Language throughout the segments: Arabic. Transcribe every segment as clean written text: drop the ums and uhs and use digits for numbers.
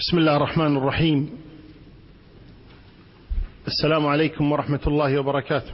بسم الله الرحمن الرحيم. السلام عليكم ورحمة الله وبركاته.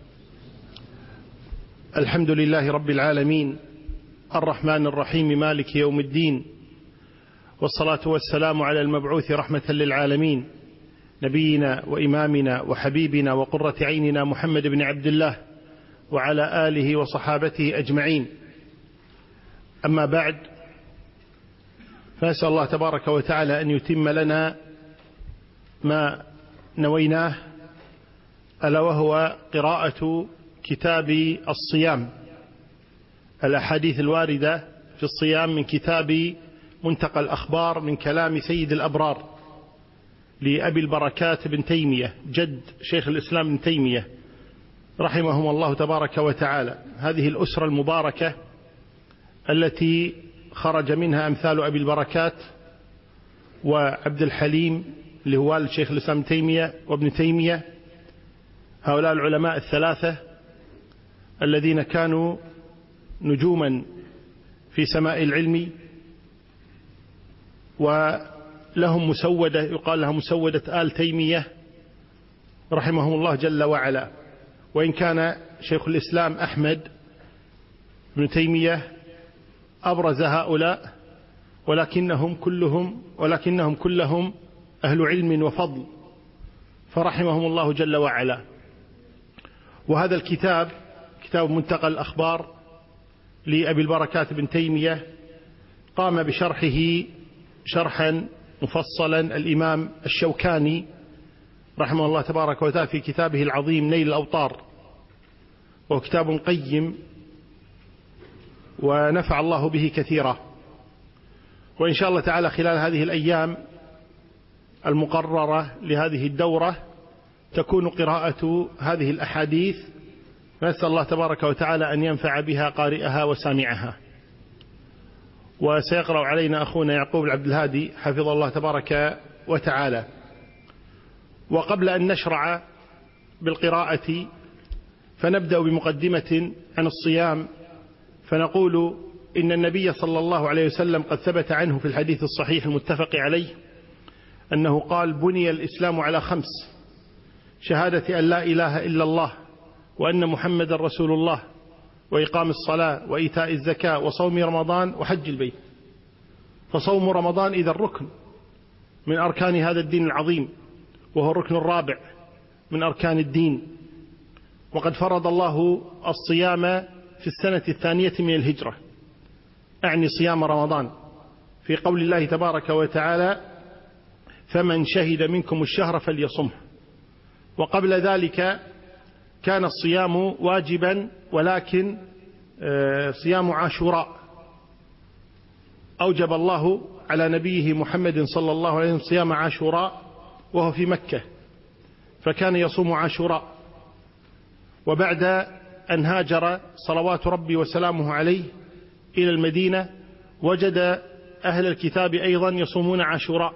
الحمد لله رب العالمين الرحمن الرحيم مالك يوم الدين، والصلاة والسلام على المبعوث رحمة للعالمين نبينا وإمامنا وحبيبنا وقرة عيننا محمد بن عبد الله وعلى آله وصحابته أجمعين. أما بعد، فأسأل الله تبارك وتعالى أن يتم لنا ما نويناه، ألا وهو قراءة كتاب الصيام، الأحاديث الواردة في الصيام من كتاب منتقى الأخبار من كلام سيد الأبرار لأبي البركات بن تيمية جد شيخ الإسلام بن تيمية رحمهم الله تبارك وتعالى. هذه الأسرة المباركة التي خرج منها أمثال أبي البركات وعبد الحليم اللي هو والد شيخ الإسلام بن تيمية وابن تيمية، هؤلاء العلماء الثلاثة الذين كانوا نجوما في سماء العلم، ولهم مسودة يقال لها مسودة آل تيمية رحمهم الله جل وعلا. وإن كان شيخ الإسلام أحمد بن تيمية أبرز هؤلاء، ولكنهم كلهم أهل علم وفضل، فرحمهم الله جل وعلا. وهذا الكتاب كتاب منتقى الأخبار لأبي البركات بن تيمية قام بشرحه شرحا مفصلا الإمام الشوكاني رحمه الله تبارك وتعالى في كتابه العظيم نيل الأوطار، وهو كتاب قيم ونفع الله به كثيرا. وإن شاء الله تعالى خلال هذه الأيام المقررة لهذه الدورة تكون قراءة هذه الأحاديث، فنسأل الله تبارك وتعالى أن ينفع بها قارئها وسامعها. وسيقرأ علينا أخونا يعقوب العبد الهادي حفظه الله تبارك وتعالى. وقبل أن نشرع بالقراءة فنبدأ بمقدمة عن الصيام، فنقول إن النبي صلى الله عليه وسلم قد ثبت عنه في الحديث الصحيح المتفق عليه أنه قال: بني الإسلام على 5: شهادة أن لا إله إلا الله وأن محمد رسول الله، وإقام الصلاة، وإيتاء الزكاة، وصوم رمضان، وحج البيت. فصوم رمضان إذا الركن من أركان هذا الدين العظيم، وهو الركن الرابع من أركان الدين. وقد فرض الله الصيام في السنة 2 من الهجرة، أعني صيام رمضان، في قول الله تبارك وتعالى: فمن شهد منكم الشهر فليصمه. وقبل ذلك كان الصيام واجبا، ولكن صيام عاشوراء أوجب الله على نبيه محمد صلى الله عليه وسلم صيام عاشوراء وهو في مكة، فكان يصوم عاشوراء. وبعد أن هاجر صلوات ربي وسلامه عليه إلى المدينة وجد أهل الكتاب أيضا يصومون عاشوراء،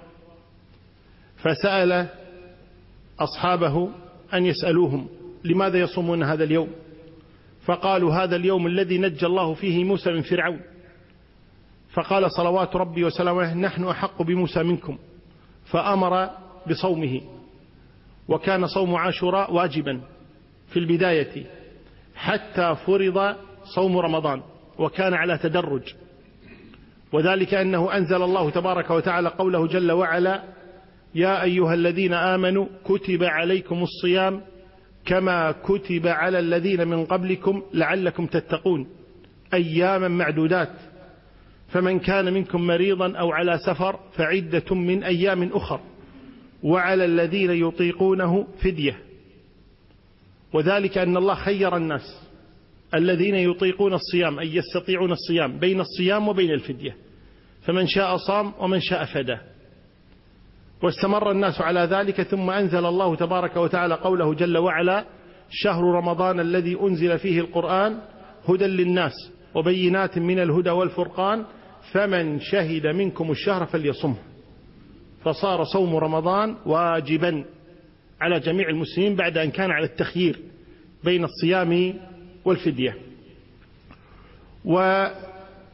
فسأل أصحابه أن يسألوهم لماذا يصومون هذا اليوم، فقالوا: هذا اليوم الذي نجى الله فيه موسى من فرعون. فقال صلوات ربي وسلامه عليه: نحن أحق بموسى منكم، فأمر بصومه. وكان صوم عاشوراء واجبا في البداية حتى فرض صوم رمضان، وكان على تدرج، وذلك أنه أنزل الله تبارك وتعالى قوله جل وعلا: يا أيها الذين آمنوا كتب عليكم الصيام كما كتب على الذين من قبلكم لعلكم تتقون أياما معدودات، فمن كان منكم مريضا أو على سفر فعدة من أيام أخر، وعلى الذين يطيقونه فدية. وذلك أن الله خير الناس الذين يطيقون الصيام أي يستطيعون الصيام بين الصيام وبين الفدية، فمن شاء صام ومن شاء فدى. واستمر الناس على ذلك، ثم أنزل الله تبارك وتعالى قوله جل وعلا: شهر رمضان الذي أنزل فيه القرآن هدى للناس وبينات من الهدى والفرقان فمن شهد منكم الشهر فليصمه. فصار صوم رمضان واجبا على جميع المسلمين بعد أن كان على التخيير بين الصيام والفدية.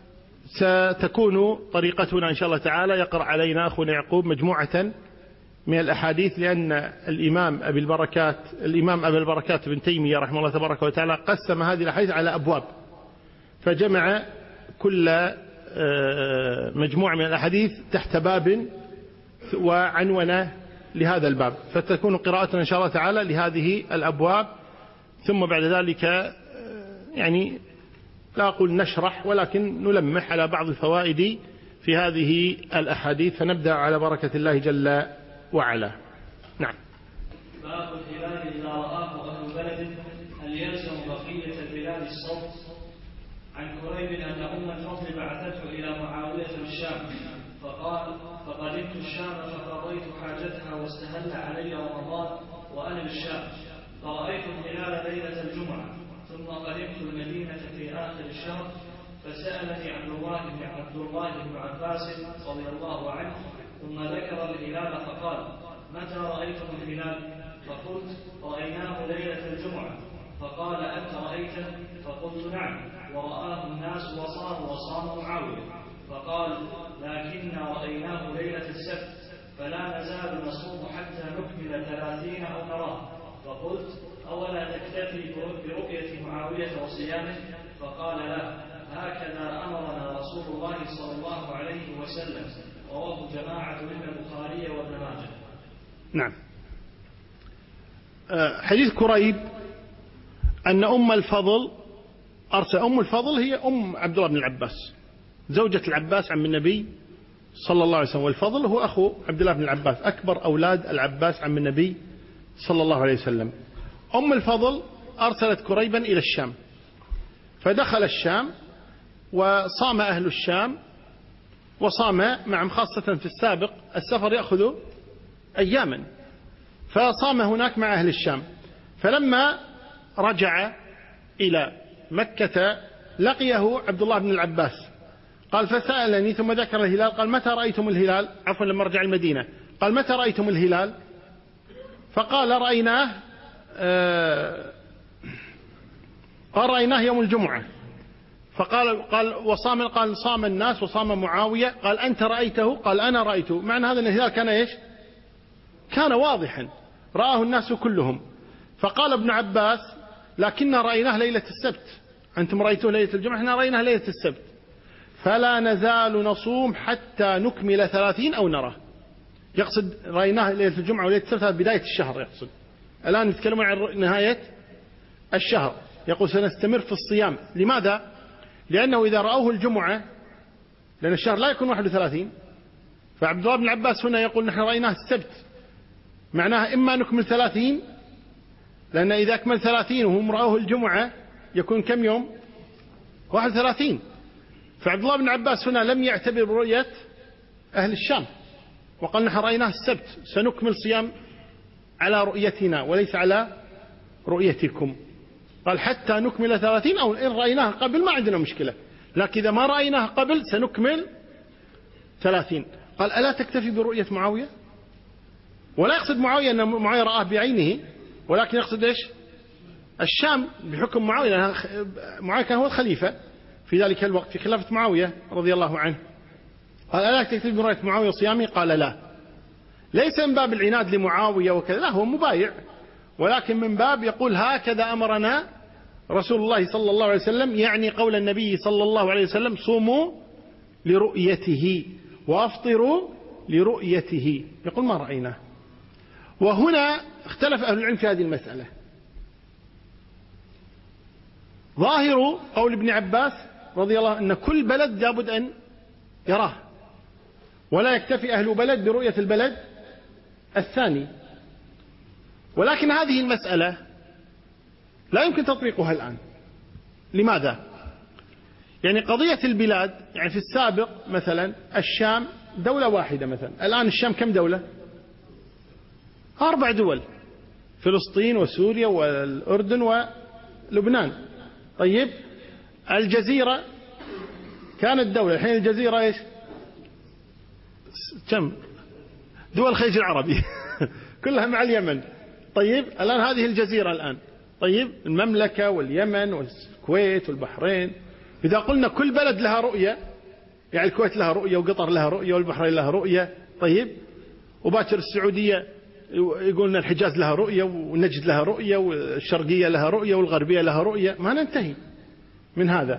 ستكون طريقتنا إن شاء الله تعالى يقرأ علينا أخونا يعقوب مجموعة من الأحاديث، لأن الإمام أبي البركات بن تيمية رحمه الله تبارك وتعالى قسم هذه الأحاديث على أبواب، فجمع كل مجموعة من الأحاديث تحت باب وعنونه لهذا الباب، فتكون قراءتنا إن شاء الله تعالى لهذه الأبواب، ثم بعد ذلك يعني لا أقول نشرح ولكن نلمح على بعض الفوائد في هذه الأحاديث، فنبدأ على بركة الله جل وعلا. نعم. باب الهلال إذا رآه أهل بلد هل يلزم بقية البلاد الصوم؟ عن كريب أن أم الفضل بعثته إلى معاوية الشام فقال: فقدمت الشام فقضيت حاجتها واستهل علي رمضان وأنا بالشام، فرأيت الهلال ليلة الجمعة، ثم قدمت المدينة في آخر الشهر، فسألني عبد الله بن عباس رضي الله عنه، ثم ذكر الهلال فقال: متى رأيتم الهلال؟ فقلت: رأيناه ليلة الجمعة. فقال: أنت رأيته؟ فقلت: نعم، ورآه الناس وصام معاوية. فقال: لكننا رأيناه ليلة السبت، فلا نزال نصوم حتى نكمل 30 أو نراه. فقلت: أولا تكتفي برؤية معاوية وصيامه؟ فقال: لا، هكذا أمرنا رسول الله صلى الله عليه وسلم. رواه جماعة من البخاري وابن ماجه. نعم. حديث كريب أن أم الفضل أرسل. أم الفضل هي أم عبد الله بن العباس، زوجة العباس عم النبي صلى الله عليه وسلم، والفضل هو أخو عبد الله بن العباس، أكبر أولاد العباس عم النبي صلى الله عليه وسلم. أم الفضل أرسلت كريبا إلى الشام، فدخل الشام وصام أهل الشام وصام معهم، خاصة في السابق السفر يأخذ أياما، فصام هناك مع أهل الشام. فلما رجع إلى مكة لقيه عبد الله بن العباس، قال: فسألني ثم ذكر الهلال، قال: متى رأيتم الهلال؟ عفوا، لما رجع المدينة قال: متى رأيتم الهلال؟ فقال: رأيناه يوم الجمعة. قال وصام، قال: صام الناس وصام معاوية. قال: أنت رأيته؟ قال: أنا رأيته. معنى هذا أن الهلال كان إيش؟ كان واضحا، رآه الناس كلهم. فقال ابن عباس: لكننا رأيناه ليلة السبت، أنتم رأيتوه ليلة الجمعة، احنا رأيناه ليلة السبت، فلا نزال نصوم حتى نكمل 30 أو نراه. يقصد رأيناه ليلة الجمعة وليلة السبت، هذا بداية الشهر يقصد. الآن نتكلم عن نهاية الشهر، يقول سنستمر في الصيام. لماذا؟ لأنه إذا رأوه الجمعة، لأن الشهر لا يكون 31، فعبد الله بن العباس هنا يقول نحن رأيناه السبت، معناها إما نكمل 30، لأن إذا أكمل 30 وهم رأوه الجمعة يكون كم يوم؟ 31. فعبد الله بن عباس هنا لم يعتبر رؤية أهل الشام، وقال نحن رأيناه السبت، سنكمل صيام على رؤيتنا وليس على رؤيتكم. قال: حتى نكمل 30، أو إن رأيناه قبل ما عندنا مشكلة، لكن إذا ما رأيناه قبل سنكمل 30. قال: ألا تكتفي برؤية معاوية؟ ولا يقصد معاوية أن معاوية رآه بعينه، ولكن يقصد إيش؟ الشام بحكم معاوية، لأن معاوية كان هو الخليفة في ذلك الوقت في خلافة معاوية رضي الله عنه. قال: ألا تكتفي برؤية معاوية وصيامه؟ قال: لا. ليس من باب العناد لمعاوية وكذا، لا، هو مبايع، ولكن من باب يقول هكذا أمرنا رسول الله صلى الله عليه وسلم، يعني قول النبي صلى الله عليه وسلم: صوموا لرؤيته وأفطروا لرؤيته. يقول ما رأيناه. وهنا اختلف أهل العلم في هذه المسألة. ظاهر قول ابن عباس رضي الله عنه أن كل بلد لابد أن يراه، ولا يكتفي أهل بلد برؤية البلد الثاني. ولكن هذه المسألة لا يمكن تطبيقها الآن. لماذا؟ يعني قضية البلاد، يعني في السابق مثلا الشام دولة واحدة، مثلا الآن الشام كم دولة؟ 4 دول: فلسطين وسوريا والأردن ولبنان. طيب، الجزيرة كانت دولة، الحين الجزيرة إيش؟ كم؟ دول الخليج العربي كلها مع اليمن. طيب، الآن هذه الجزيرة الآن، طيب المملكة واليمن والكويت والبحرين، إذا قلنا كل بلد لها رؤية يعني الكويت لها رؤية وقطر لها رؤية والبحرين لها رؤية، طيب، وباكر السعودية يقولنا الحجاز لها رؤية ونجد لها رؤية والشرقية لها رؤية والغربية لها رؤية، ما ننتهي من هذا.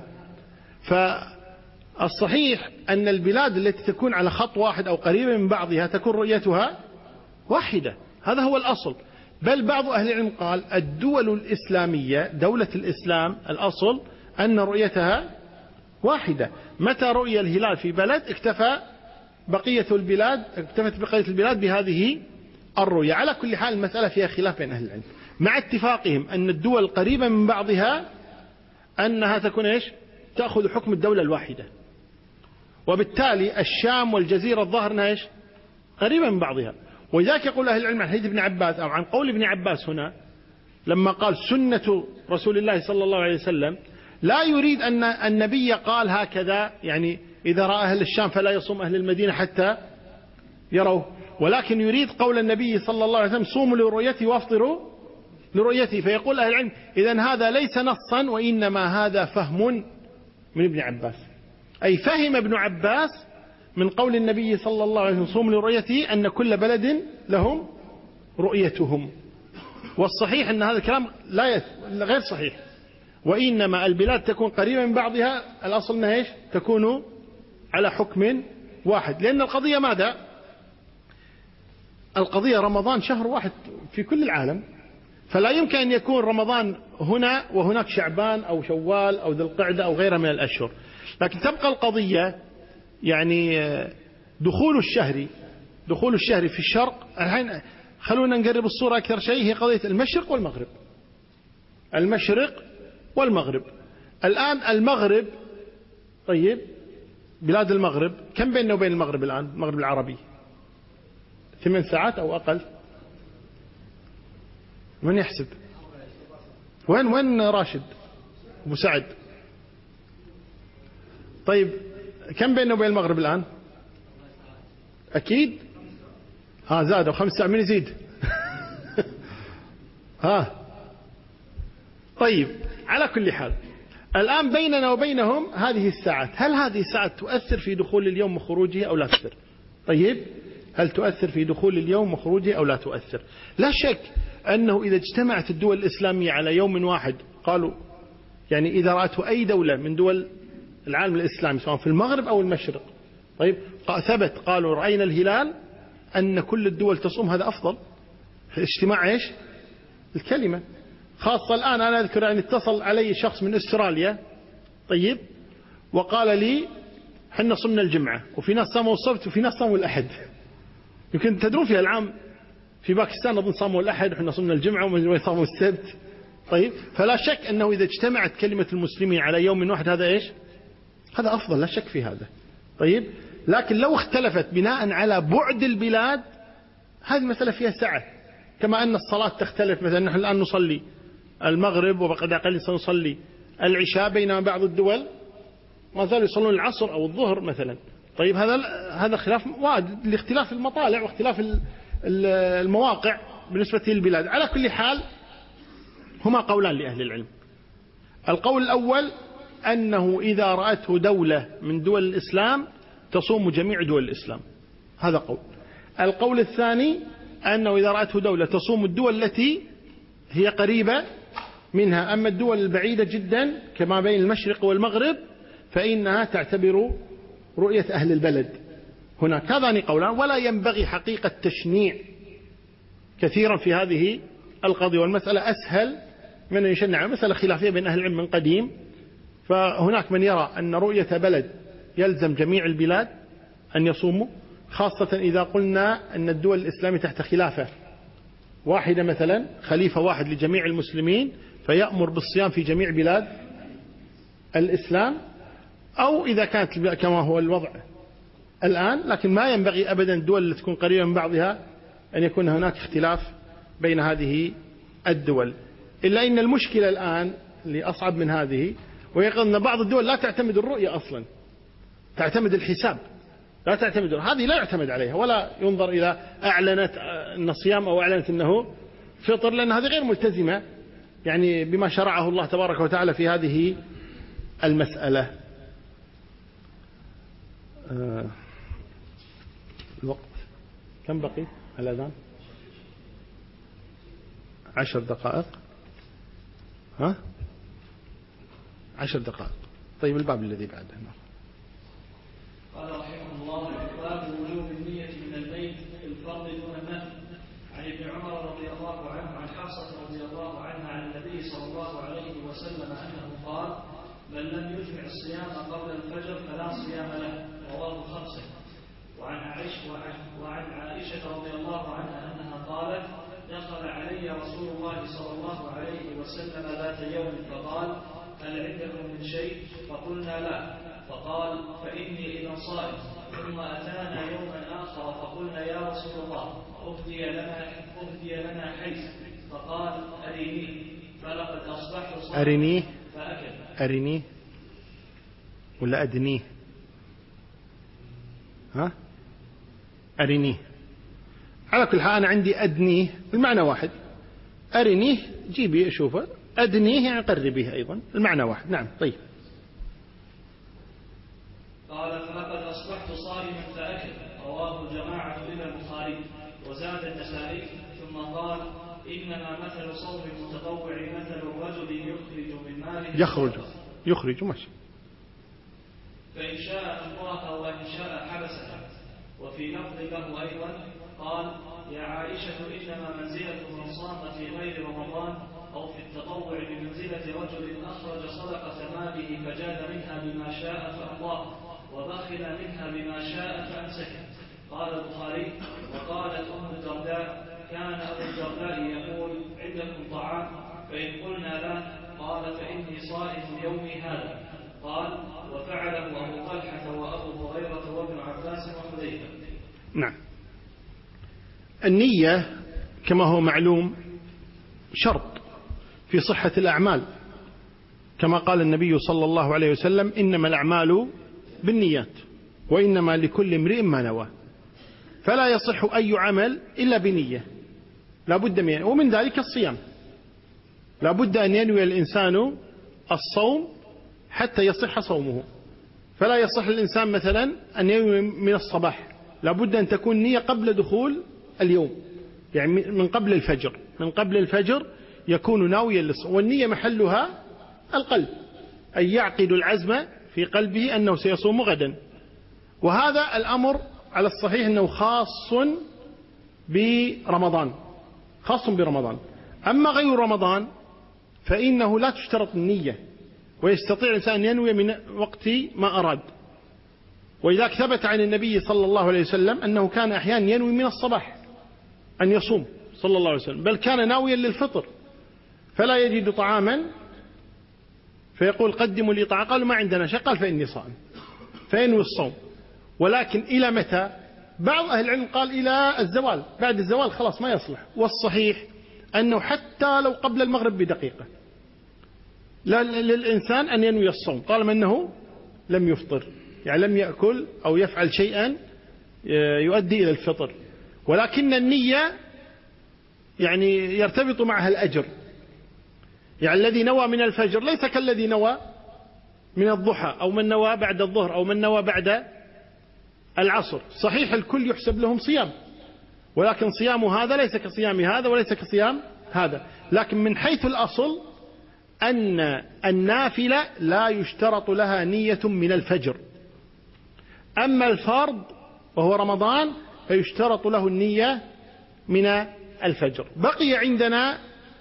فالصحيح أن البلاد التي تكون على خط واحد أو قريبة من بعضها تكون رؤيتها واحدة، هذا هو الأصل. بل بعض أهل العلم قال الدول الإسلامية، دولة الإسلام الأصل أن رؤيتها واحدة. متى رؤية الهلال في بلد اكتفت بقية البلاد بهذه الرؤية. على كل حال المسألة فيها خلاف بين أهل العلم، مع اتفاقهم أن الدول القريبة من بعضها أنها تكون إيش؟ تأخذ حكم الدولة الواحدة، وبالتالي الشام والجزيرة الظاهر أنها إيش؟ قريبة من بعضها. ولذلك يقول أهل العلم عن حديث ابن عباس أو عن قول ابن عباس هنا لما قال سنة رسول الله صلى الله عليه وسلم، لا يريد أن النبي قال هكذا، يعني إذا رأى أهل الشام فلا يصوم أهل المدينة حتى يروه، ولكن يريد قول النبي صلى الله عليه وسلم صوموا لرؤيته وافطروا لرؤيته. فيقول أهل العلم إذن هذا ليس نصا، وإنما هذا فهم من ابن عباس، أي فهم ابن عباس من قول النبي صلى الله عليه وسلم صوموا لرؤيته أن كل بلد لهم رؤيتهم. والصحيح أن هذا الكلام غير صحيح، وإنما البلاد تكون قريبة من بعضها، الأصل أنها إيش؟ تكون على حكم واحد. لأن القضية ماذا؟ القضية رمضان شهر واحد في كل العالم، فلا يمكن أن يكون رمضان هنا وهناك شعبان أو شوال أو ذي القعدة أو غيرها من الأشهر. لكن تبقى القضية يعني دخول الشهر في الشرق. الحين خلونا نقرب الصورة أكثر شيء، هي قضية المشرق والمغرب. المشرق والمغرب الآن، المغرب، طيب، بلاد المغرب كم بيننا وبين المغرب الآن؟ المغرب العربي 8 ساعات أو أقل. من يحسب؟ وين راشد أبو سعد؟ طيب كم بيننا وبين المغرب الآن؟ أكيد زادوا 5 ساعات. من يزيد؟ طيب، على كل حال الآن بيننا وبينهم هذه الساعات. هل هذه الساعات تؤثر في دخول اليوم وخروجه أو لا تؤثر؟ طيب، هل تؤثر في دخول اليوم وخروجه أو لا تؤثر؟ لا شك أنه إذا اجتمعت الدول الإسلامية على يوم واحد، قالوا يعني إذا رأته أي دولة من دول العالم الإسلامي سواء في المغرب أو المشرق، طيب، ثبت قالوا رأينا الهلال، أن كل الدول تصوم، هذا أفضل. اجتماع إيش؟ الكلمة. خاصة الآن أنا أذكر أن اتصل علي شخص من أستراليا، طيب، وقال لي حنا صمنا الجمعة وفي ناس صاموا السبت وفي ناس صاموا الأحد. يمكن تدرون في العام في باكستان أظن صاموا الأحد وحنا صمنا الجمعة ومن صاموا السبت. طيب، فلا شك أنه إذا اجتمعت كلمة المسلمين على يوم واحد هذا إيش؟ هذا أفضل، لا شك في هذا. طيب، لكن لو اختلفت بناء على بعد البلاد، هذه المسألة فيها سعة. كما أن الصلاة تختلف، مثلا نحن الآن نصلي المغرب وبعد قليل سنصلي العشاء، بينما بعض الدول ما زالوا يصلون العصر أو الظهر مثلا. طيب، هذا خلاف لاختلاف المطالع واختلاف المواقع بالنسبة للبلاد. على كل حال هما قولان لأهل العلم. القول الأول أنه إذا رأته دولة من دول الإسلام تصوم جميع دول الإسلام، هذا قول. القول الثاني أنه إذا رأته دولة تصوم الدول التي هي قريبة منها، أما الدول البعيدة جدا كما بين المشرق والمغرب فإنها تعتبر رؤية أهل البلد. هناك هذان قولان، ولا ينبغي حقيقة تشنيع كثيرا في هذه القضية، والمسألة أسهل من أن يشنع. مسألة خلافية بين أهل العلم من قديم، فهناك من يرى أن رؤية بلد يلزم جميع البلاد أن يصوموا، خاصة إذا قلنا أن الدول الإسلامية تحت خلافة واحدة، مثلا خليفة واحد لجميع المسلمين فيأمر بالصيام في جميع بلاد الإسلام، أو إذا كانت كما هو الوضع الآن. لكن ما ينبغي أبدا الدول التي تكون قريبة من بعضها أن يكون هناك اختلاف بين هذه الدول. إلا إن المشكلة الآن اللي أصعب من هذه، وهي أن بعض الدول لا تعتمد الرؤية أصلا، تعتمد الحساب، لا تعتمد. هذه لا يعتمد عليها ولا ينظر إلى أعلنت أن صيام أو أعلنت أنه فطر، لأن هذه غير ملتزمة يعني بما شرعه الله تبارك وتعالى في هذه المسألة. الوقت كم بقي على الأذان؟ 10 دقائق. 10 دقائق. طيب الباب الذي بعده. قال رحمه الله: باب وجوب النية من البيت الفرض دون النفل. عن ابن عمر رضي الله عنه عن حفصة رضي الله عنها عن النبي صلى الله عليه وسلم أنه قال: من لم يجمع الصيام قبل الفجر فلا صيام له. رواه خمسة. وعن عائشة رضي الله عنها أنها قالت: دخل علي رسول الله صلى الله عليه وسلم ذات يوم فقال: هل عندكم من شيء؟ فقلنا لا. فقال: فإني إذا صائم. ثم أتانا يوما آخر فقلنا: يا رسول الله، أهدي لنا حيث. فقال: أرنيه. فلقد أصبحت صائما. أرنيه فأكل. أرنيه ولا أدنيه؟ أرنيه. على كل حال أنا عندي أدنيه بالمعنى واحد. أرنيه جيبي أشوفه، أدنيه يعني قربيه أيضا، المعنى واحد. نعم. طيب. قال: فلقد أصبحت صائما فأكل. رواه جماعة إلى البخاري. وزاد النسائي ثم قال: إنما مثل صوم المتطوع مثل الرجل يخرج من ماله يخرج ماشي، فإن شاء أمضاه وإن شاء حبسه. وفي لفظ له أيضا قال: يا عائشة، إنما منزلة من صام في غير رمضان أو في التطوع بمنزلة رجل أخرج صدقة ماله فجاد منها بما شاء فأمضاه وبخل منها بما شاء فأمسكه. قال البخاري: وقالت أم الدرداء: كان أبو الدرداء يقول: عندكم طعام؟ فإن قلنا لا قال: فإني صائم يومي هذا. قال: وفعله أبو طلحة وأبو هريرة وابن عباس وحذيفة. نعم. النية كما هو معلوم شرط في صحة الأعمال، كما قال النبي صلى الله عليه وسلم: إنما الأعمال بالنيات وإنما لكل امرئ ما نوى. فلا يصح أي عمل إلا بنية، لا بد من، ومن ذلك الصيام، لا بد أن ينوي الإنسان الصوم حتى يصح صومه. فلا يصح الإنسان مثلا أن ينوي من الصباح، لا بد أن تكون نية قبل دخول اليوم، يعني من قبل الفجر، من قبل الفجر يكون ناويا للصوم. والنية محلها القلب، أي يعقد العزم في قلبه أنه سيصوم غدا. وهذا الأمر على الصحيح أنه خاص برمضان، خاص برمضان. أما غير رمضان فإنه لا تشترط النية، ويستطيع الإنسان أن ينوي من وقت ما أراد. وإذا ثبت عن النبي صلى الله عليه وسلم أنه كان أحيانا ينوي من الصباح أن يصوم صلى الله عليه وسلم، بل كان ناويا للفطر فلا يجد طعاما فيقول: قدموا لي طعام. قالوا: ما عندنا شيء. قال: فإني صائم، فينوي الصوم. ولكن إلى متى؟ بعض أهل العلم قال إلى الزوال، بعد الزوال خلاص ما يصلح. والصحيح أنه حتى لو قبل المغرب بدقيقة لا للإنسان أن ينوي الصوم طالما أنه لم يفطر، يعني لم يأكل أو يفعل شيئا يؤدي إلى الفطر. ولكن النية يعني يرتبط معها الأجر، يعني الذي نوى من الفجر ليس كالذي نوى من الضحى أو من نوى بعد الظهر أو من نوى بعد العصر. صحيح الكل يحسب لهم صيام، ولكن صيام هذا ليس كصيام هذا وليس كصيام هذا. لكن من حيث الأصل أن النافلة لا يشترط لها نية من الفجر. أما الفرض وهو رمضان فيشترط له النية من الفجر. بقي عندنا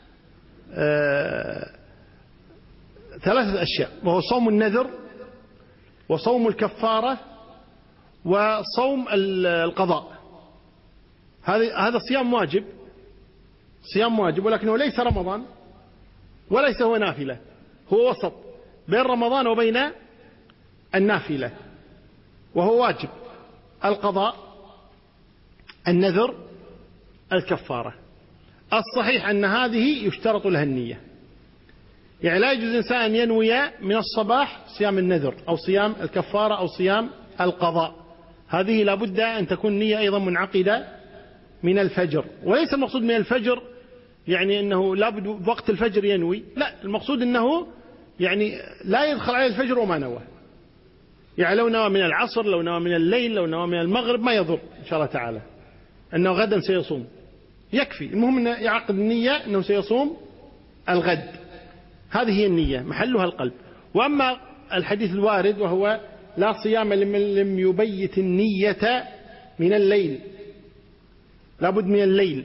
ثلاثة أشياء، وهو صوم النذر وصوم الكفارة وصوم القضاء. هذا صيام واجب، صيام واجب، ولكنه ليس رمضان وليس هو نافلة، هو وسط بين رمضان وبين النافلة، وهو واجب: القضاء، النذر، الكفارة. الصحيح أن هذه يشترط لها النية، يعني لا يجوز الإنسان أن ينوي من الصباح صيام النذر أو صيام الكفارة أو صيام القضاء، هذه لا بد أن تكون نية أيضا منعقدة من الفجر. وليس المقصود من الفجر يعني أنه لا بد وقت الفجر ينوي، لا، المقصود أنه يعني لا يدخل عليه الفجر وما نوى، يعني لو نوى من العصر، لو نوى من الليل، لو نوى من المغرب، ما يضر إن شاء الله تعالى أنه غدا سيصوم، يكفي. المهم أنه يعقد النية أنه سيصوم الغد، هذه هي النية محلها القلب. وأما الحديث الوارد وهو لا صيام لمن لم يبيت النية من الليل، لابد من الليل،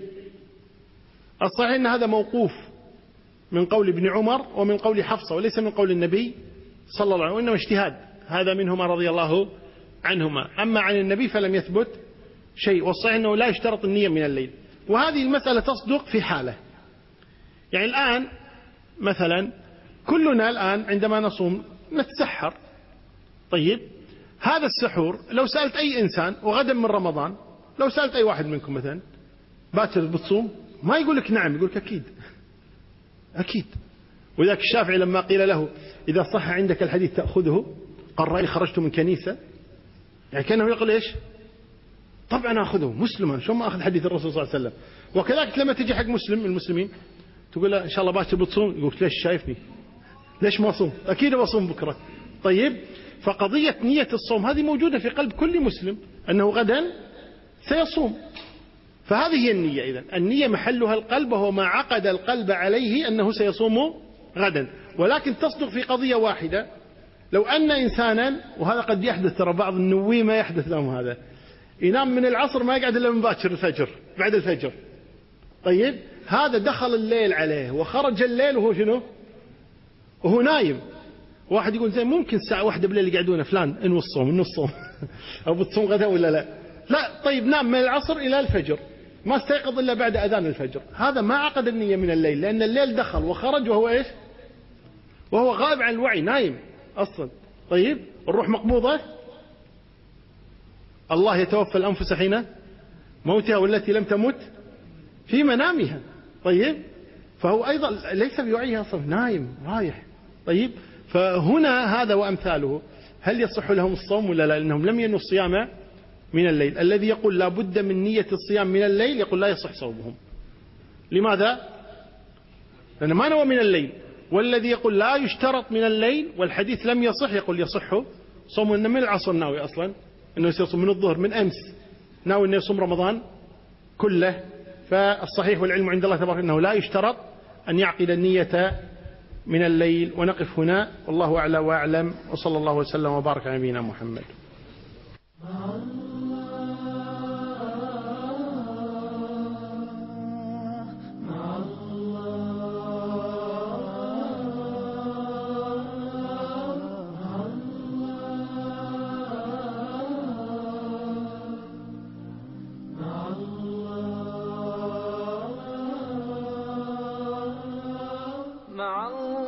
الصحيح أن هذا موقوف من قول ابن عمر ومن قول حفصة، وليس من قول النبي صلى الله عليه وسلم، وإنما اجتهاد هذا منهما رضي الله عنهما. أما عن النبي فلم يثبت شيء، والصحيح أنه لا يشترط النية من الليل. وهذه المسألة تصدق في حالة، يعني الآن مثلا كلنا الآن عندما نصوم نتسحر، طيب هذا السحور لو سألت أي إنسان وغدا من رمضان، لو سألت أي واحد منكم مثلا باكر بتصوم، ما يقول لك نعم، يقول لك أكيد أكيد. وذاك الشافعي لما قيل له إذا صح عندك الحديث تأخذه، قال رأي خرجت من كنيسة، يعني كأنه يقول إيش؟ طبعا أخذه مسلما، شو ما أخذ حديث الرسول صلى الله عليه وسلم. وكذلك لما تجي حق مسلم من المسلمين تقول له إن شاء الله باكر بتصوم، يقول ليش شايفني؟ ليش ما أصوم؟ أكيد بصوم بكرة. طيب فقضية نية الصوم هذه موجودة في قلب كل مسلم أنه غدا سيصوم، فهذه هي النية. إذن النية محلها القلب، وهو ما عقد القلب عليه أنه سيصوم غدا. ولكن تصدق في قضية واحدة، لو أن إنسانا، وهذا قد يحدث، ترى بعض النوي ما يحدث لهم هذا، ينام من العصر ما يقعد إلا من باكر الفجر، بعد الفجر، طيب هذا دخل الليل عليه وخرج الليل وهو شنو؟ وهو نايم. واحد يقول زين ممكن الساعة 1 بالليل يقعدون فلان انو الصوم انو الصوم أو بتصوم غدا ولا لا؟ لا، طيب نام من العصر إلى الفجر، ما استيقظ إلا بعد أذان الفجر، هذا ما عقد النية من الليل، لأن الليل دخل وخرج وهو إيش؟ وهو غائب عن الوعي، نايم أصلا. طيب الروح مقبوضة، الله يتوفى الأنفس حين موتها والتي لم تمت في منامها، طيب فهو أيضا ليس بوعيه أصلا، نايم رايح. طيب فهنا هذا وأمثاله هل يصح لهم الصوم ولا لا؟ لأنهم لم ينوا الصيام من الليل. الذي يقول لا بد من نية الصيام من الليل يقول لا يصح صومهم. لماذا؟ لأنه ما نوى من الليل. والذي يقول لا يشترط من الليل والحديث لم يصح يقول يصح صوم. إنه من العصر ناوي أصلا أنه يصوم، من الظهر من أمس ناوي أنه يصوم رمضان كله. فالصحيح والعلم عند الله تبارك أنه لا يشترط أن يعقد النية من الليل. ونقف هنا، والله أعلى وأعلم، وصلى الله وسلم وبارك على نبينا محمد. مع الله